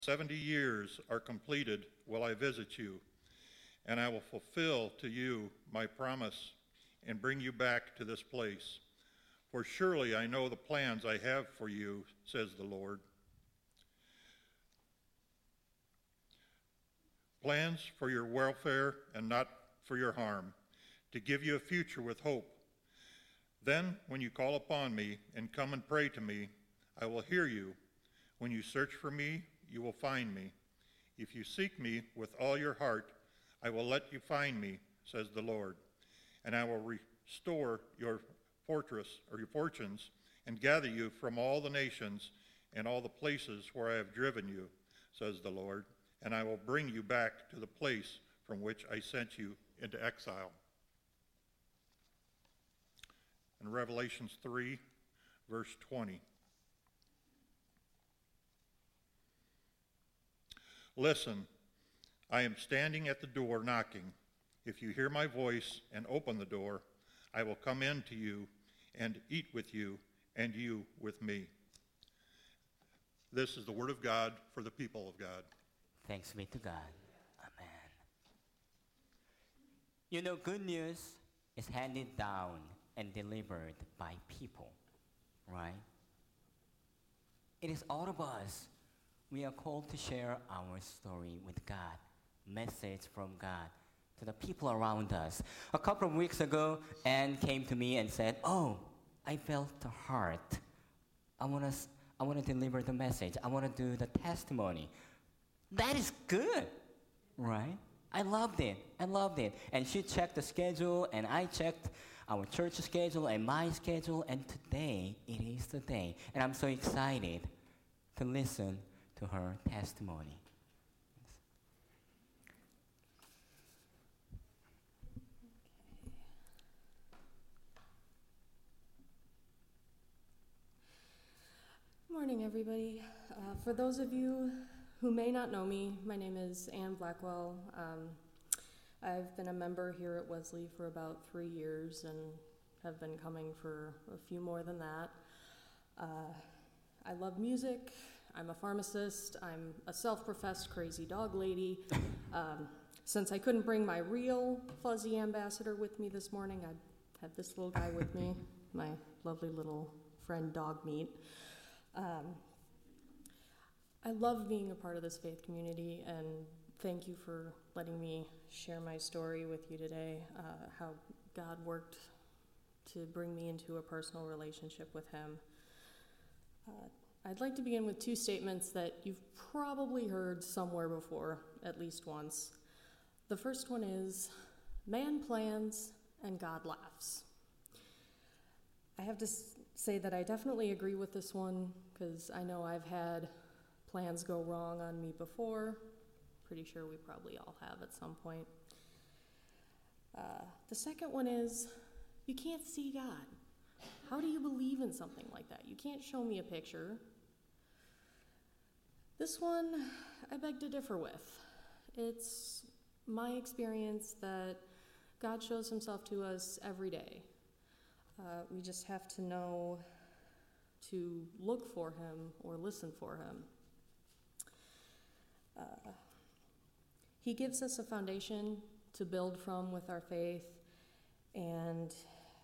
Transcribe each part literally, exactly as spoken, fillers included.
Seventy years are completed will I visit you, and I will fulfill to you my promise and bring you back to this place. For surely I know the plans I have for you, says the Lord. Plans for your welfare and not for your harm, to give you a future with hope. Then, when you call upon me and come and pray to me, I will hear you. When you search for me, you will find me. If you seek me with all your heart, I will let you find me, says the Lord. And I will restore your fortress or your fortunes and gather you from all the nations and all the places where I have driven you, says the Lord. And I will bring you back to the place from which I sent you into exile. In Revelations three, verse twenty. Listen, I am standing at the door knocking. If you hear my voice and open the door, I will come in to you and eat with you, and you with me. This is the word of God for the people of God. Thanks be to God. Amen. You know, good news is handed down and delivered by people, right? It is all of us. We are called to share our story with God, message from God to the people around us. A couple of weeks ago, Anne came to me and said, oh, I felt the heart. I want to I want to deliver the message. I want to do the testimony. That is good, right? I loved it. I loved it. And she checked the schedule, and I checked our church schedule and my schedule, and today, it is the day. And I'm so excited to listen to her testimony. Good morning, everybody. Uh, for those of you who may not know me, my name is Anne Blackwell. Um, I've been a member here at Wesley for about three years and have been coming for a few more than that. Uh, I love music. I'm a pharmacist. I'm a self-professed crazy dog lady. Um, since I couldn't bring my real fuzzy ambassador with me this morning, I have this little guy with me, my lovely little friend Dog Meat. Um, I love being a part of this faith community, and thank you for letting me share my story with you today, uh, how God worked to bring me into a personal relationship with him. Uh, I'd like to begin with two statements that you've probably heard somewhere before, at least once. The first one is, man plans and God laughs. I have to s- say that I definitely agree with this one, because I know I've had plans go wrong on me before. Pretty sure we probably all have at some point. Uh, the second one is, you can't see God. How do you believe in something like that? You can't show me a picture. This one, I beg to differ with. It's my experience that God shows himself to us every day. Uh, we just have to know to look for him or listen for him. Uh, he gives us a foundation to build from with our faith, and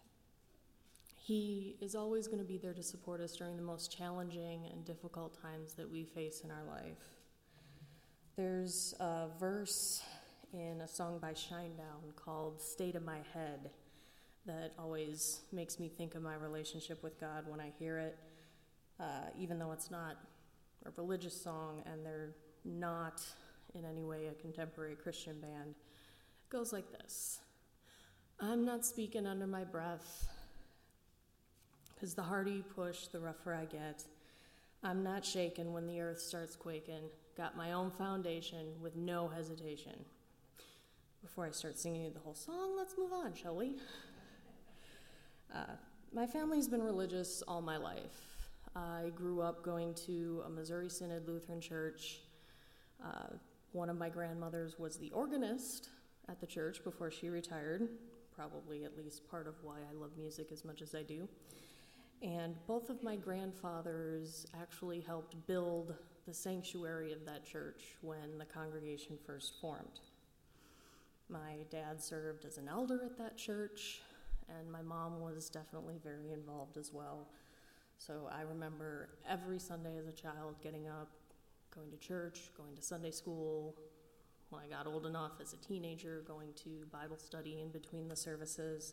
he is always going to be there to support us during the most challenging and difficult times that we face in our life. There's a verse in a song by Shinedown called State of My Head that always makes me think of my relationship with God when I hear it, uh, even though it's not a religious song and they're not in any way a contemporary Christian band. It goes like this. I'm not speaking under my breath, 'cause the harder you push, the rougher I get. I'm not shaken when the earth starts quaking. Got my own foundation with no hesitation. Before I start singing you the whole song, let's move on, shall we? Uh, my family's been religious all my life. I grew up going to a Missouri Synod Lutheran church. Uh, one of my grandmothers was the organist at the church before she retired, probably at least part of why I love music as much as I do. And both of my grandfathers actually helped build the sanctuary of that church when the congregation first formed. My dad served as an elder at that church, and my mom was definitely very involved as well. So I remember every Sunday as a child getting up, going to church, going to Sunday school. When I got old enough as a teenager, going to Bible study in between the services.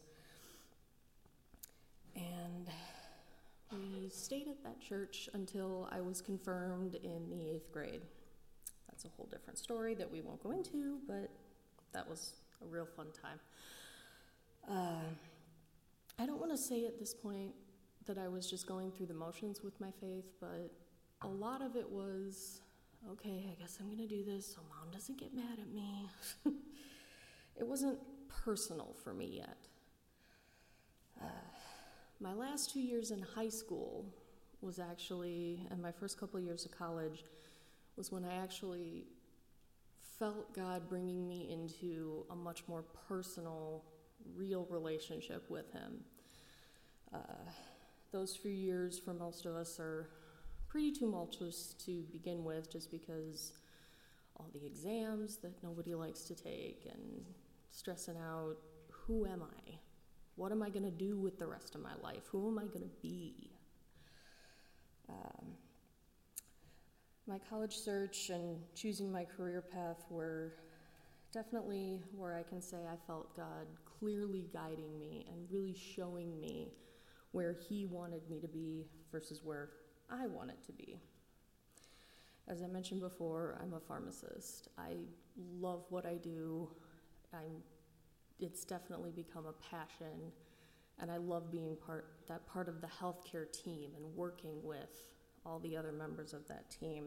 And we stayed at that church until I was confirmed in the eighth grade. That's a whole different story that we won't go into, but that was a real fun time. Uh, I don't want to say at this point that I was just going through the motions with my faith, but a lot of it was, okay, I guess I'm going to do this so Mom doesn't get mad at me. It wasn't personal for me yet. Uh, my last two years in high school was actually, and my first couple of years of college, was when I actually felt God bringing me into a much more personal, real relationship with Him. Uh, those few years for most of us are pretty tumultuous to begin with, just because all the exams that nobody likes to take and stressing out, who am I? What am I going to do with the rest of my life? Who am I going to be? Um, my college search and choosing my career path were definitely where I can say I felt God clearly guiding me and really showing me where He wanted me to be versus where I wanted to be. As I mentioned before, I'm a pharmacist. I love what I do. I'm, it's definitely become a passion, and I love being part that part of the healthcare team and working with all the other members of that team.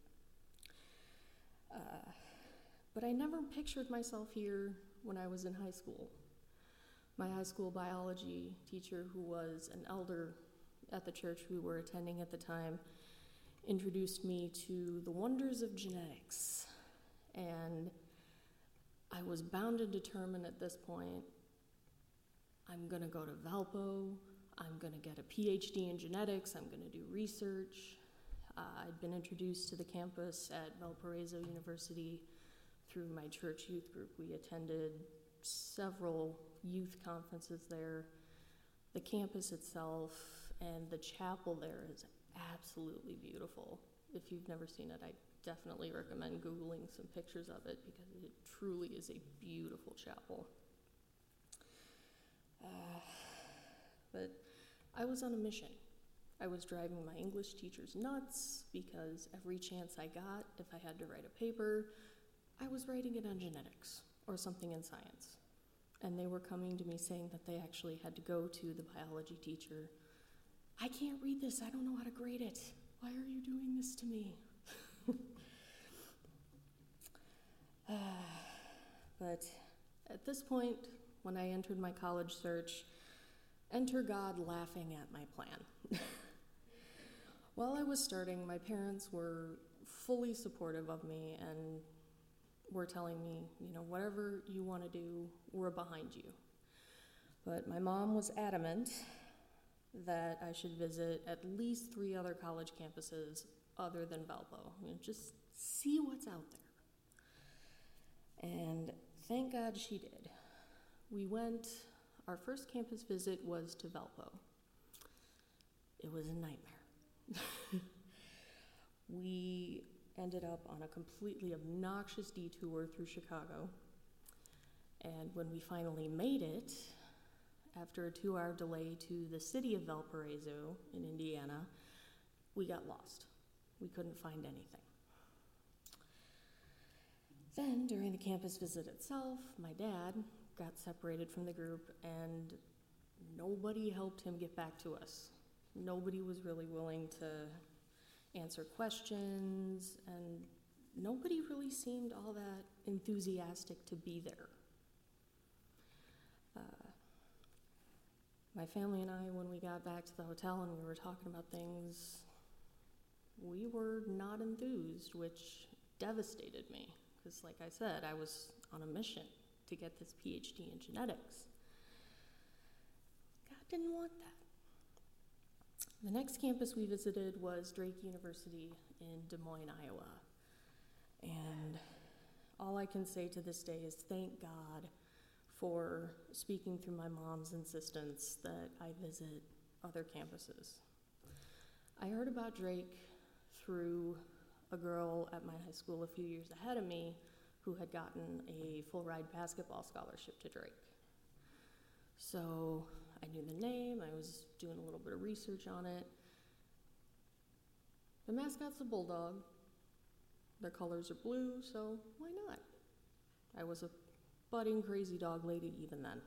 Uh, but I never pictured myself here when I was in high school. My high school biology teacher, who was an elder at the church we were attending at the time, introduced me to the wonders of genetics. And I was bound and determined at this point, I'm going to go to Valpo, I'm going to get a P H D in genetics, I'm going to do research. Uh, I'd been introduced to the campus at Valparaiso University through my church youth group. We attended several youth conferences there. The campus itself and the chapel there is absolutely beautiful. If you've never seen it, I definitely recommend Googling some pictures of it, because it truly is a beautiful chapel. Uh, but I was on a mission. I was driving my English teachers nuts, because every chance I got, if I had to write a paper, I was writing it on genetics or something in science. And they were coming to me saying that they actually had to go to the biology teacher. I can't read this, I don't know how to grade it. Why are you doing this to me? uh, but at this point, when I entered my college search, enter God laughing at my plan. While I was starting, my parents were fully supportive of me and were telling me, you know, whatever you want to do, we're behind you. But my mom was adamant that I should visit at least three other college campuses other than Valpo. You know, just see what's out there. And thank God she did. We went, our first campus visit was to Valpo. It was a nightmare. We ended up on a completely obnoxious detour through Chicago. And when we finally made it, after a two-hour delay to the city of Valparaiso in Indiana, we got lost. We couldn't find anything. Then, during the campus visit itself, my dad got separated from the group, and nobody helped him get back to us. Nobody was really willing to answer questions, and nobody really seemed all that enthusiastic to be there. Uh, my family and I, when we got back to the hotel and we were talking about things, we were not enthused, which devastated me, because like I said, I was on a mission to get this P H D in genetics. God didn't want that. The next campus we visited was Drake University in Des Moines, Iowa. And all I can say to this day is thank God for speaking through my mom's insistence that I visit other campuses. I heard about Drake through a girl at my high school a few years ahead of me who had gotten a full-ride basketball scholarship to Drake. So I knew the name, I was doing a little bit of research on it. The mascot's a bulldog. Their colors are blue, so why not? I was a budding crazy dog lady even then.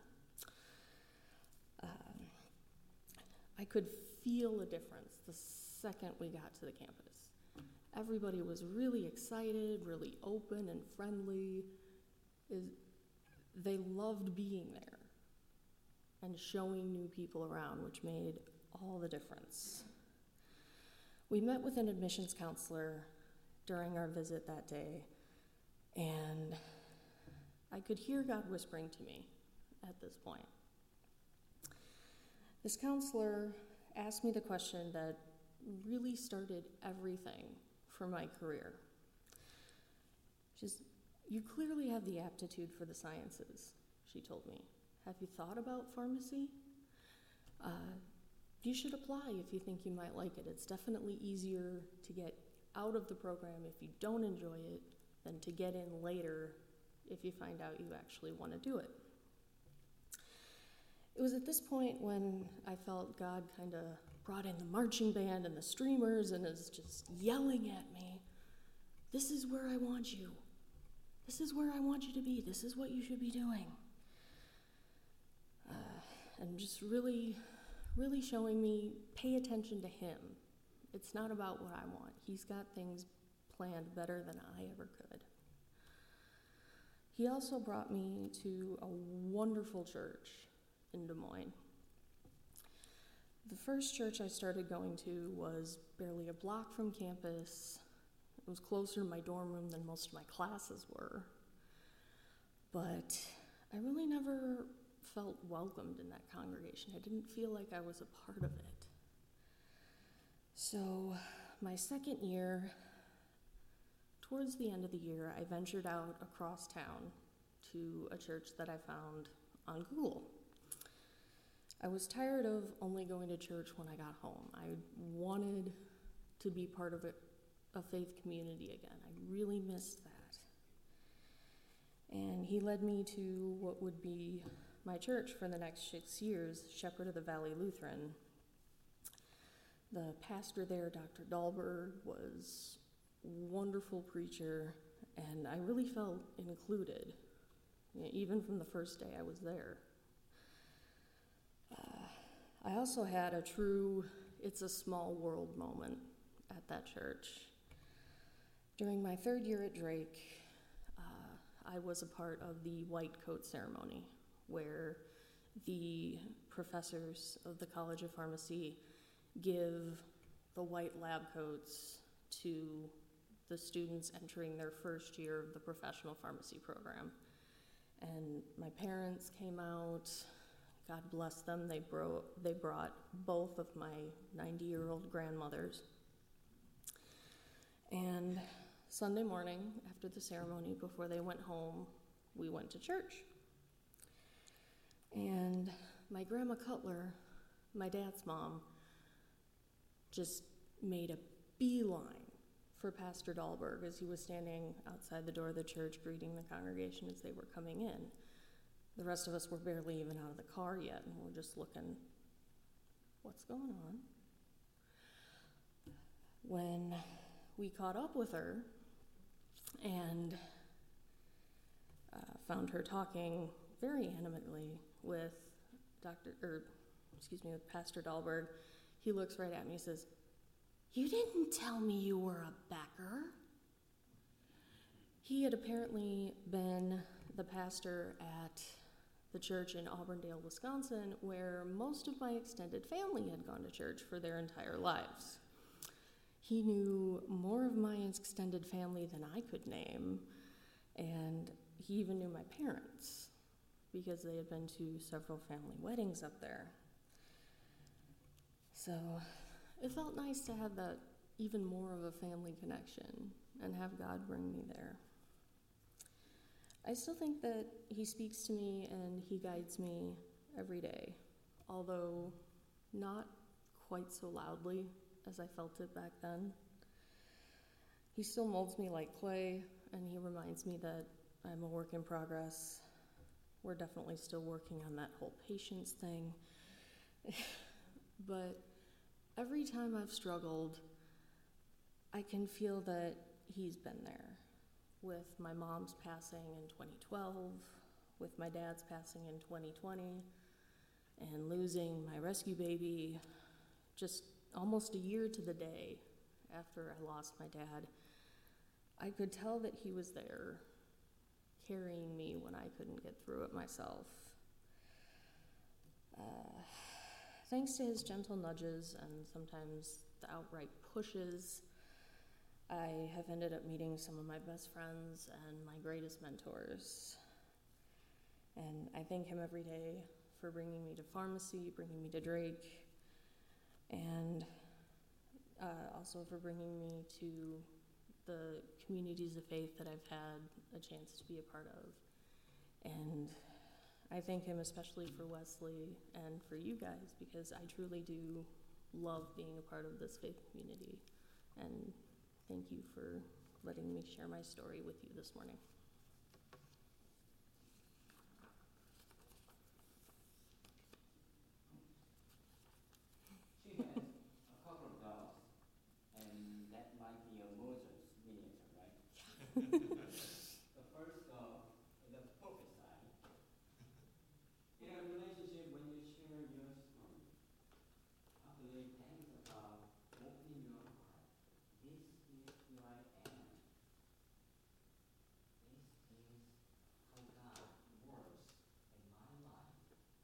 Um, I could feel a difference the second we got to the campus. Everybody was really excited, really open and friendly. Is they loved being there and showing new people around, which made all the difference. We met with an admissions counselor during our visit that day, and I could hear God whispering to me at this point. This counselor asked me the question that really started everything for my career. She's, "You clearly have the aptitude for the sciences," she told me. "Have you thought about pharmacy? Uh, you should apply if you think you might like it. It's definitely easier to get out of the program if you don't enjoy it than to get in later if you find out you actually want to do it." It was at this point when I felt God kind of brought in the marching band and the streamers and is just yelling at me, "This is where I want you. This is where I want you to be. This is what you should be doing." Uh, and just really, really showing me, pay attention to Him. It's not about what I want. He's got things planned better than I ever could. He also brought me to a wonderful church in Des Moines. The first church I started going to was barely a block from campus. It was closer to my dorm room than most of my classes were. But I really never felt welcomed in that congregation. I didn't feel like I was a part of it. So my second year, towards the end of the year, I ventured out across town to a church that I found on Google. I was tired of only going to church when I got home. I wanted to be part of a, a faith community again. I really missed that. And he led me to what would be my church for the next six years, Shepherd of the Valley Lutheran. The pastor there, Doctor Dahlberg, was a wonderful preacher, and I really felt included, you know, even from the first day I was there. Uh, I also had a true it's a small world moment at that church. During my third year at Drake, uh, I was a part of the white coat ceremony, where the professors of the College of Pharmacy give the white lab coats to the students entering their first year of the professional pharmacy program. And my parents came out, God bless them, they, bro- they brought both of my ninety-year-old grandmothers. And Sunday morning, after the ceremony, before they went home, we went to church. And my grandma Cutler, my dad's mom, just made a beeline for Pastor Dahlberg as he was standing outside the door of the church greeting the congregation as they were coming in. The rest of us were barely even out of the car yet, and we're just looking, what's going on? When we caught up with her and uh, found her talking very animately with Doctor, or excuse me, with Pastor Dahlberg, he looks right at me and says, "You didn't tell me you were a Becker." He had apparently been the pastor at the church in Auburndale, Wisconsin, where most of my extended family had gone to church for their entire lives. He knew more of my extended family than I could name, and he even knew my parents because they had been to several family weddings up there. So It felt nice to have that even more of a family connection and have God bring me there. I still think that He speaks to me and He guides me every day, although not quite so loudly as I felt it back then. He still molds me like clay, and He reminds me that I'm a work in progress. We're definitely still working on that whole patience thing. But every time I've struggled, I can feel that He's been there. With my mom's passing in twenty twelve, with my dad's passing in twenty twenty, and losing my rescue baby just almost a year to the day after I lost my dad, I could tell that He was there, carrying me when I couldn't get through it myself. Uh, thanks to His gentle nudges and sometimes the outright pushes, I have ended up meeting some of my best friends and my greatest mentors. And I thank Him every day for bringing me to pharmacy, bringing me to Drake, and uh, also for bringing me to the communities of faith that I've had a chance to be a part of. And I thank Him especially for Wesley and for you guys, because I truly do love being a part of this faith community. And thank you for letting me share my story with you this morning. She has a couple of dogs, and that might be a Moses miniature, right? The first dog, the porcupine. In a relationship, when you share your story, I believe that is about opening your heart. This is who I am. This is how God works in my life.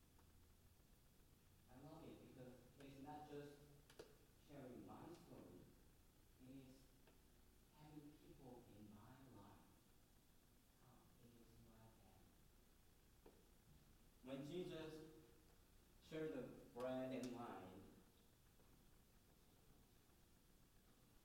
I love it because it's not just sharing my story, it is having people in my life. Come, it is who I am. When Jesus shared the bread and wine,